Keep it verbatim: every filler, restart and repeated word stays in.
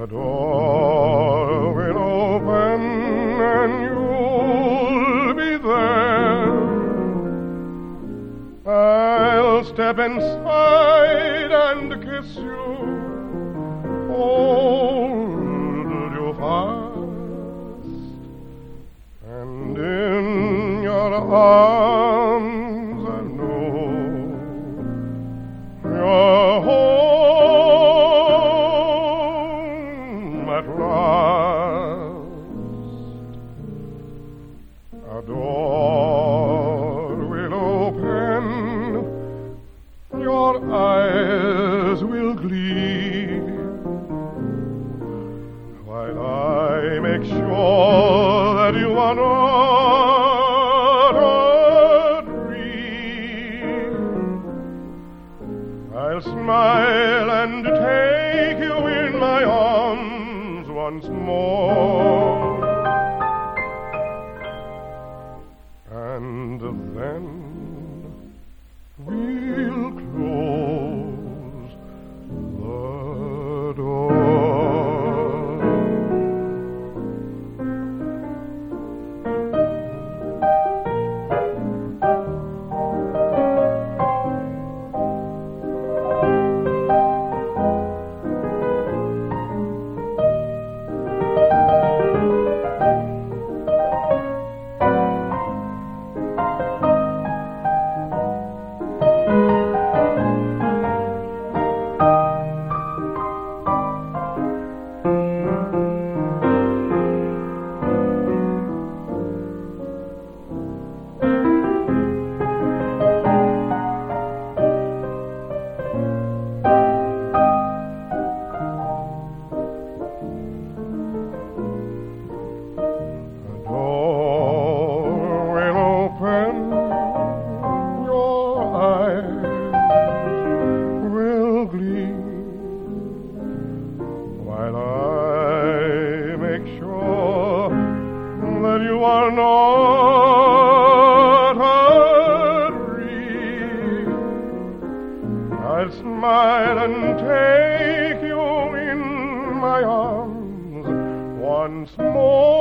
The door will open and you'll be there. I'll step inside and kiss you, hold you fast, and in your arms I know you're home at last. A door will open, your eyes will gleam, while I make sure that you are not a dream. I'll smile and take you in my arms once more, and then we'll close the door. While I make sure that you are not a dream, I'll smile and take you in my arms once more.